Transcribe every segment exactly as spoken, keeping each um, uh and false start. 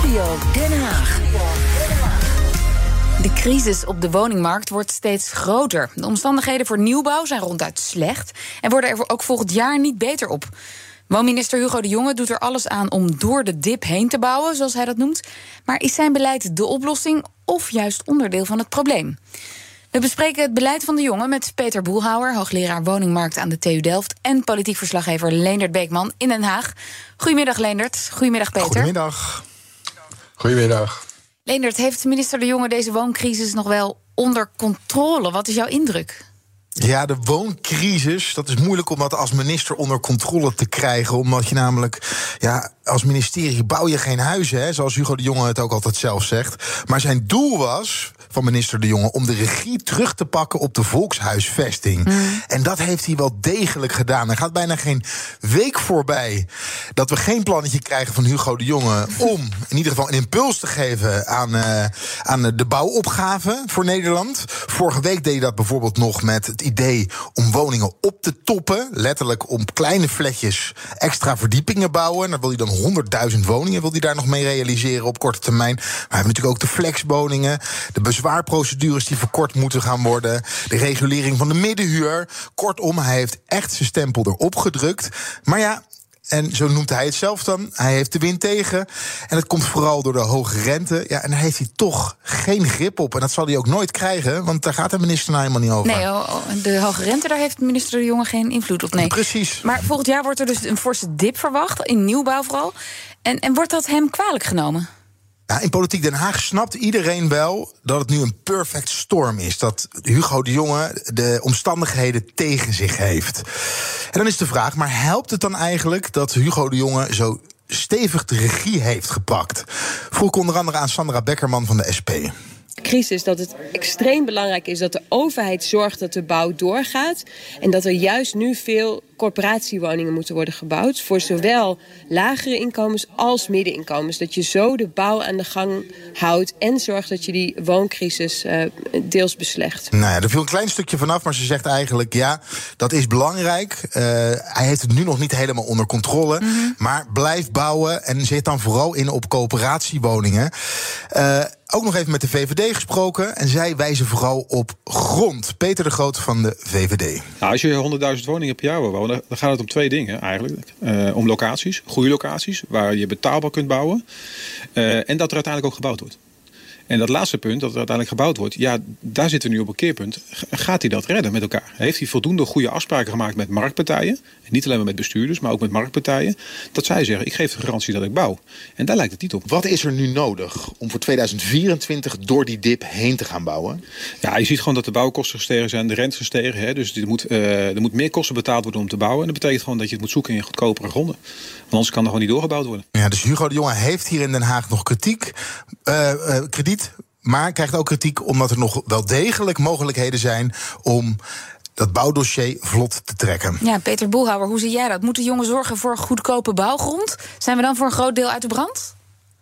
Studio Den Haag. De crisis op de woningmarkt wordt steeds groter. De omstandigheden voor nieuwbouw zijn ronduit slecht en worden er ook volgend jaar niet beter op. Woonminister Hugo de Jonge doet er alles aan om door de dip heen te bouwen, zoals hij dat noemt. Maar is zijn beleid de oplossing of juist onderdeel van het probleem? We bespreken het beleid van de Jonge met Peter Boelhouwer, hoogleraar woningmarkt aan de T U Delft, en politiek verslaggever Leendert Beekman in Den Haag. Goedemiddag Leendert. Goedemiddag Peter. Goedemiddag. Goedemiddag. Leendert, heeft minister de Jonge deze wooncrisis nog wel onder controle? Wat is jouw indruk? Ja, de wooncrisis, dat is moeilijk om dat als minister onder controle te krijgen. Omdat je namelijk, ja, als ministerie bouw je geen huizen, hè, zoals Hugo de Jonge het ook altijd zelf zegt. Maar zijn doel was, van minister de Jonge, om de regie terug te pakken op de volkshuisvesting. Mm. En dat heeft hij wel degelijk gedaan. Er gaat bijna geen week voorbij dat we geen plannetje krijgen van Hugo de Jonge om in ieder geval een impuls te geven aan, uh, aan de bouwopgave voor Nederland. Vorige week deed hij dat bijvoorbeeld nog met het idee om woningen op te toppen. Letterlijk om kleine flatjes extra verdiepingen bouwen. En dan wil hij dan honderdduizend woningen wil hij daar nog mee realiseren op korte termijn. Maar we hebben natuurlijk ook de flexwoningen, de bezwaarprocedures die verkort moeten gaan worden, de regulering van de middenhuur. Kortom, hij heeft echt zijn stempel erop gedrukt. Maar ja, en zo noemt hij het zelf dan, hij heeft de wind tegen. En het komt vooral door de hoge rente. Ja, en daar heeft hij toch geen grip op. En dat zal hij ook nooit krijgen, want daar gaat de minister nou helemaal niet over. Nee, de hoge rente, daar heeft minister de Jonge geen invloed op. Nee. Precies. Maar volgend jaar wordt er dus een forse dip verwacht, in nieuwbouw vooral. En, en wordt dat hem kwalijk genomen? Ja, in Politiek Den Haag snapt iedereen wel dat het nu een perfect storm is. Dat Hugo de Jonge de omstandigheden tegen zich heeft. En dan is de vraag, maar helpt het dan eigenlijk dat Hugo de Jonge zo stevig de regie heeft gepakt? Vroeg ik onder andere aan Sandra Beckerman van de S P. Crisis dat het extreem belangrijk is dat de overheid zorgt dat de bouw doorgaat. En dat er juist nu veel corporatiewoningen moeten worden gebouwd. Voor zowel lagere inkomens als middeninkomens. Dat je zo de bouw aan de gang houdt en zorgt dat je die wooncrisis uh, deels beslecht. Nou ja, er viel een klein stukje vanaf, maar ze zegt eigenlijk ja, dat is belangrijk. Uh, hij heeft het nu nog niet helemaal onder controle. Mm-hmm. Maar blijf bouwen en zet dan vooral in op coöperatiewoningen. Uh, Ook nog even met de V V D gesproken. En zij wijzen vooral op grond. Peter de Groot van de V V D. Nou, als je honderdduizend woningen per jaar wil wonen, dan gaat het om twee dingen eigenlijk. Uh, om locaties, goede locaties, waar je betaalbaar kunt bouwen. Uh, en dat er uiteindelijk ook gebouwd wordt. En dat laatste punt, dat er uiteindelijk gebouwd wordt, ja, daar zitten we nu op een keerpunt. Gaat hij dat redden met elkaar? Heeft hij voldoende goede afspraken gemaakt met marktpartijen? En niet alleen maar met bestuurders, maar ook met marktpartijen. Dat zij zeggen, ik geef de garantie dat ik bouw. En daar lijkt het niet op. Wat is er nu nodig om voor tweeduizend vierentwintig door die dip heen te gaan bouwen? Ja, je ziet gewoon dat de bouwkosten gestegen zijn, de rente gestegen. Hè, dus er moet, uh, er moet meer kosten betaald worden om te bouwen. En dat betekent gewoon dat je het moet zoeken in goedkopere gronden. Want anders kan er gewoon niet doorgebouwd worden. Ja, dus Hugo de Jonge heeft hier in Den Haag nog kritiek, uh, uh, krediet. Maar krijgt ook kritiek omdat er nog wel degelijk mogelijkheden zijn om dat bouwdossier vlot te trekken. Ja, Peter Boelhouwer, hoe zie jij dat? Moet de Jonge zorgen voor goedkope bouwgrond? Zijn we dan voor een groot deel uit de brand?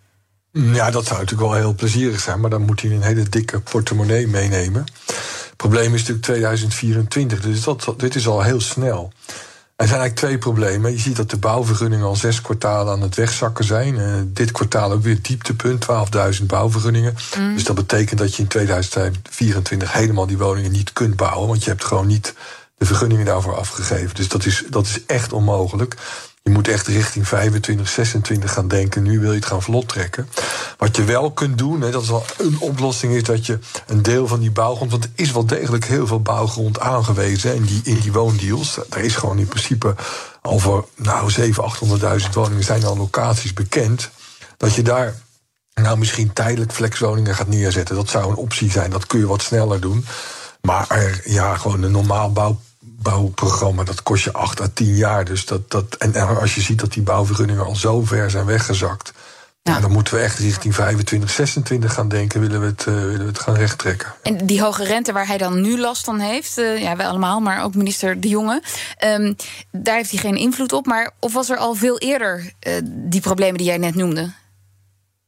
Ja, dat zou natuurlijk wel heel plezierig zijn, maar dan moet hij een hele dikke portemonnee meenemen. Het probleem is natuurlijk tweeduizend vierentwintig, dus dat, dit is al heel snel. Er zijn eigenlijk twee problemen. Je ziet dat de bouwvergunningen al zes kwartalen aan het wegzakken zijn. Uh, dit kwartaal ook weer het dieptepunt, twaalfduizend bouwvergunningen. Mm. Dus dat betekent dat je in tweeduizend vierentwintig helemaal die woningen niet kunt bouwen. Want je hebt gewoon niet de vergunningen daarvoor afgegeven. Dus dat is, dat is echt onmogelijk. Je moet echt richting vijfentwintig, zesentwintig gaan denken. Nu wil je het gaan vlot trekken. Wat je wel kunt doen, hè, dat is wel een oplossing, is dat je een deel van die bouwgrond, want er is wel degelijk heel veel bouwgrond aangewezen in die, in die woondeals. Er is gewoon in principe al voor nou, zevenhonderdduizend, achthonderdduizend woningen zijn al locaties bekend. Dat je daar nou misschien tijdelijk flexwoningen gaat neerzetten. Dat zou een optie zijn, dat kun je wat sneller doen. Maar er, ja, gewoon een normaal bouw. bouwprogramma, dat kost je acht à tien jaar. Dus dat, dat, en als je ziet dat die bouwvergunningen al zo ver zijn weggezakt, ja. Nou, dan moeten we echt richting vijfentwintig, zesentwintig gaan denken, willen we het, uh, willen we het gaan rechttrekken. En die hoge rente waar hij dan nu last van heeft, uh, ja, wij allemaal, maar ook minister De Jonge, um, daar heeft hij geen invloed op. Maar of was er al veel eerder uh, die problemen die jij net noemde?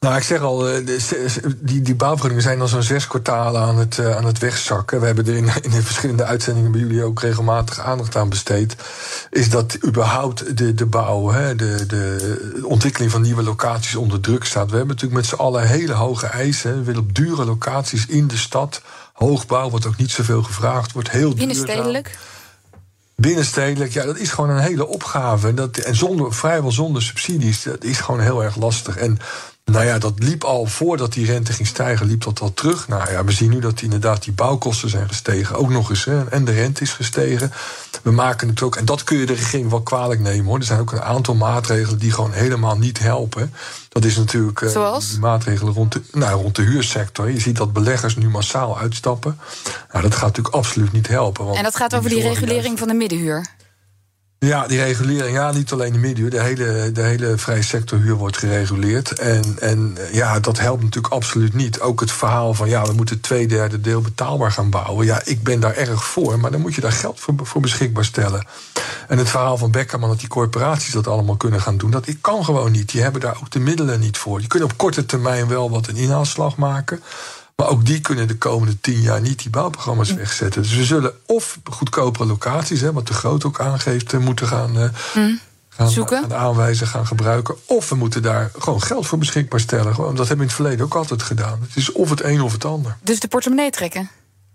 Nou, ik zeg al, die, die bouwvergunningen zijn al zo'n zes kwartalen aan het, uh, aan het wegzakken. We hebben er in, in de verschillende uitzendingen bij jullie ook regelmatig aandacht aan besteed. Is dat überhaupt de, de bouw, hè, de, de ontwikkeling van nieuwe locaties onder druk staat. We hebben natuurlijk met z'n allen hele hoge eisen. Hè. We willen op dure locaties in de stad. Hoogbouw wordt ook niet zoveel gevraagd, wordt heel duur. Binnenstedelijk? Binnenstedelijk, ja, dat is gewoon een hele opgave. En, dat, en zonder, vrijwel zonder subsidies, dat is gewoon heel erg lastig. En nou ja, dat liep al voordat die rente ging stijgen, liep dat al terug. Nou ja, we zien nu dat inderdaad die bouwkosten zijn gestegen. Ook nog eens, hè, en de rente is gestegen. We maken het ook, en dat kun je de regering wel kwalijk nemen, hoor. Er zijn ook een aantal maatregelen die gewoon helemaal niet helpen. Dat is natuurlijk uh, Zoals? die maatregelen rond de, nou, rond de huursector. Je ziet dat beleggers nu massaal uitstappen. Nou, dat gaat natuurlijk absoluut niet helpen. Want en dat gaat over die regulering juist van de middenhuur? Ja, die regulering, ja, niet alleen de middenhuur. De hele, de hele vrije sectorhuur wordt gereguleerd. En, en ja, dat helpt natuurlijk absoluut niet. Ook het verhaal van, ja, we moeten twee derde deel betaalbaar gaan bouwen. Ja, ik ben daar erg voor, maar dan moet je daar geld voor, voor beschikbaar stellen. En het verhaal van Beckerman dat die corporaties dat allemaal kunnen gaan doen, dat kan gewoon niet. Die hebben daar ook de middelen niet voor. Je kunt op korte termijn wel wat een inhaalslag maken, maar ook die kunnen de komende tien jaar niet die bouwprogramma's wegzetten. Dus we zullen of goedkopere locaties, hè, wat de Groot ook aangeeft, moeten gaan, uh, mm. gaan, zoeken. gaan aanwijzen, gaan gebruiken. Of we moeten daar gewoon geld voor beschikbaar stellen. Gewoon, dat hebben we in het verleden ook altijd gedaan. Het is of het een of het ander. Dus de portemonnee trekken?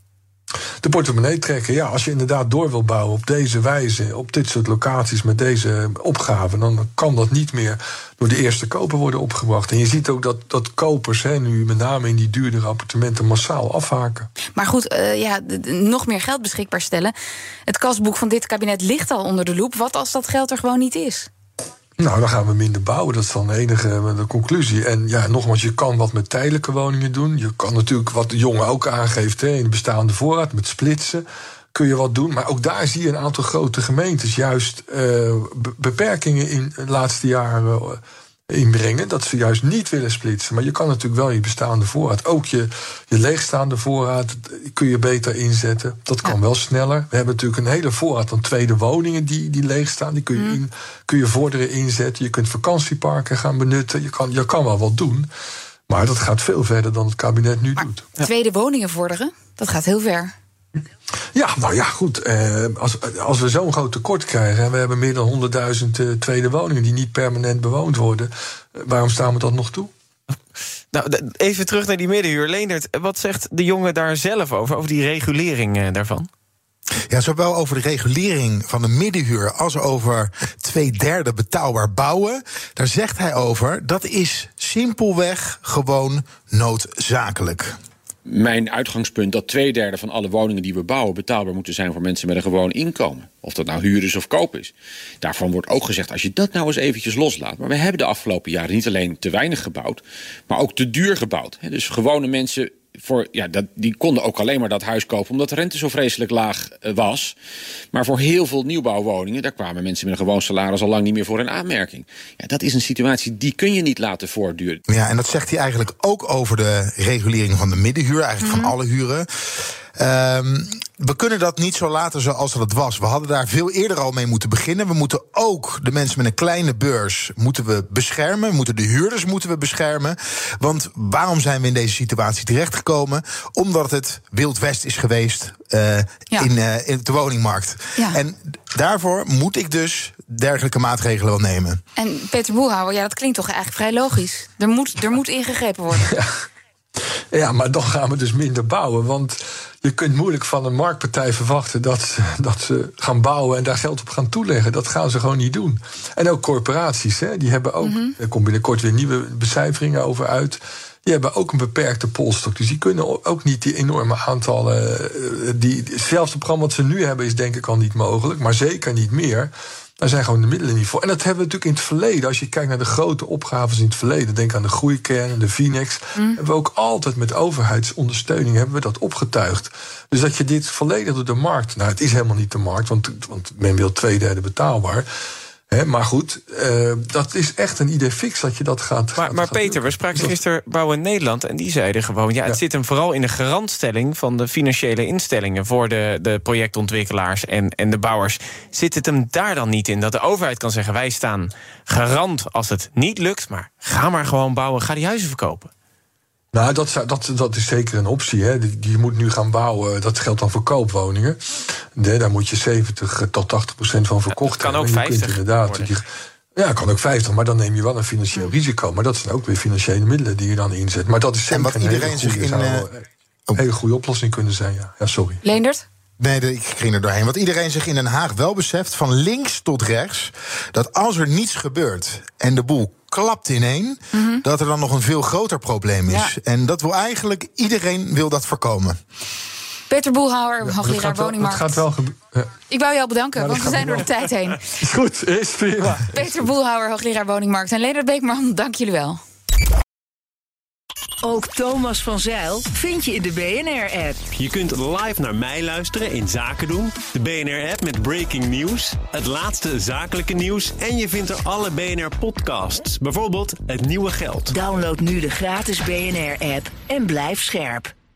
De portemonnee trekken, ja. Als je inderdaad door wil bouwen op deze wijze, op dit soort locaties met deze opgaven, dan kan dat niet meer door de eerste koper worden opgebracht. En je ziet ook dat, dat kopers, hè, nu met name in die duurdere appartementen, massaal afhaken. Maar goed, uh, ja, d- d- nog meer geld beschikbaar stellen. Het kasboek van dit kabinet ligt al onder de loep. Wat als dat geld er gewoon niet is? Nou, dan gaan we minder bouwen. Dat is dan de enige de conclusie. En ja, nogmaals, je kan wat met tijdelijke woningen doen. Je kan natuurlijk, wat de jongen ook aangeeft, hè, in de bestaande voorraad, met splitsen kun je wat doen. Maar ook daar zie je een aantal grote gemeentes juist uh, be- beperkingen in de laatste jaren uh, inbrengen. Dat ze juist niet willen splitsen. Maar je kan natuurlijk wel je bestaande voorraad, ook je, je leegstaande voorraad, kun je beter inzetten. Dat kan ja. wel sneller. We hebben natuurlijk een hele voorraad van tweede woningen die, die leegstaan. Die kun je, in, kun je vorderen inzetten. Je kunt vakantieparken gaan benutten. Je kan, je kan wel wat doen. Maar dat gaat veel verder dan het kabinet nu maar doet. Tweede woningen vorderen, dat gaat heel ver. Ja, nou ja, goed. Eh, als, als we zo'n groot tekort krijgen en we hebben meer dan honderdduizend uh, tweede woningen die niet permanent bewoond worden, uh, waarom staan we dat nog toe? Nou, even terug naar die middenhuur. Leendert, wat zegt de jongen daar zelf over, over die regulering uh, daarvan? Ja, zowel over de regulering van de middenhuur als over twee derde betaalbaar bouwen. Daar zegt hij over, dat is simpelweg gewoon noodzakelijk. Mijn uitgangspunt dat twee derde van alle woningen die we bouwen betaalbaar moeten zijn voor mensen met een gewoon inkomen. Of dat nou huur is of koop is. Daarvan wordt ook gezegd, als je dat nou eens eventjes loslaat. Maar we hebben de afgelopen jaren niet alleen te weinig gebouwd, maar ook te duur gebouwd. Dus gewone mensen, voor, ja, dat, die konden ook alleen maar dat huis kopen omdat de rente zo vreselijk laag uh, was. Maar voor heel veel nieuwbouwwoningen, daar kwamen mensen met een gewoon salaris al lang niet meer voor in aanmerking. Ja, dat is een situatie die kun je niet laten voortduren. Ja, en dat zegt hij eigenlijk ook over de regulering van de middenhuur, eigenlijk mm-hmm. van alle huren. Um, we kunnen dat niet zo laten zoals dat het was. We hadden daar veel eerder al mee moeten beginnen. We moeten ook de mensen met een kleine beurs moeten we beschermen. We moeten de huurders moeten we beschermen. Want waarom zijn we in deze situatie terechtgekomen? Omdat het Wild West is geweest uh, ja. in, uh, in de woningmarkt. Ja. En daarvoor moet ik dus dergelijke maatregelen wel nemen. En Peter Boelhouwer, ja, dat klinkt toch eigenlijk vrij logisch. Er moet, er moet ingegrepen worden. Ja. Ja, maar dan gaan we dus minder bouwen. Want je kunt moeilijk van een marktpartij verwachten dat ze, dat ze gaan bouwen en daar geld op gaan toeleggen. Dat gaan ze gewoon niet doen. En ook corporaties, hè, die hebben ook, mm-hmm. er komt binnenkort weer nieuwe becijferingen over uit. Die hebben ook een beperkte polstok. Dus die kunnen ook niet die enorme aantallen. Die, zelfs het programma wat ze nu hebben is denk ik al niet mogelijk, maar zeker niet meer. Daar zijn gewoon de middelen niet voor. En dat hebben we natuurlijk in het verleden. Als je kijkt naar de grote opgaves in het verleden, denk aan de groeikern, de Vinex, mm. hebben we ook altijd met overheidsondersteuning hebben we dat opgetuigd. Dus dat je dit volledig door de markt, nou het is helemaal niet de markt, want, want men wil twee derde betaalbaar. He, maar goed, uh, dat is echt een idee fix dat je dat gaat. Maar, gaat, maar gaat Peter, doen. we spraken gisteren Bouwen Nederland en die zeiden gewoon, ja, het ja. zit hem vooral in de garantstelling van de financiële instellingen voor de, de projectontwikkelaars en, en de bouwers. Zit het hem daar dan niet in dat de overheid kan zeggen, wij staan garant als het niet lukt, maar ga maar gewoon bouwen, ga die huizen verkopen? Nou, dat, dat, dat is zeker een optie. Hè. Die, die moet nu gaan bouwen. Dat geldt dan voor koopwoningen. Nee, daar moet je zeventig tot tachtig procent van verkocht hebben. Kan ook vijftig inderdaad. Die, ja, kan ook vijftig, maar dan neem je wel een financieel risico. Maar dat zijn ook weer financiële middelen die je dan inzet. Maar dat is zeker een hele goede, zich in, uh, een hele goede oplossing kunnen zijn. Ja, ja sorry. Leendert? Nee, ik ging er doorheen. Want iedereen zich in Den Haag wel beseft, van links tot rechts, dat als er niets gebeurt en de boel klapt ineen, mm-hmm. dat er dan nog een veel groter probleem is. Ja. En dat wil eigenlijk, iedereen wil dat voorkomen. Peter Boelhouwer, ja, hoogleraar woningmarkt. Dat gaat wel gebe- ja. Ik wou jou bedanken, ja, want we zijn door de tijd heen. Is goed, is prima. Peter Boelhouwer, hoogleraar woningmarkt. En Leendert Beekman, dank jullie wel. Ook Thomas van Zijl vind je in de B N R-app. Je kunt live naar mij luisteren in Zaken doen. De B N R-app met breaking news, het laatste zakelijke nieuws en je vindt er alle B N R-podcasts. Bijvoorbeeld Het Nieuwe Geld. Download nu de gratis B N R-app en blijf scherp.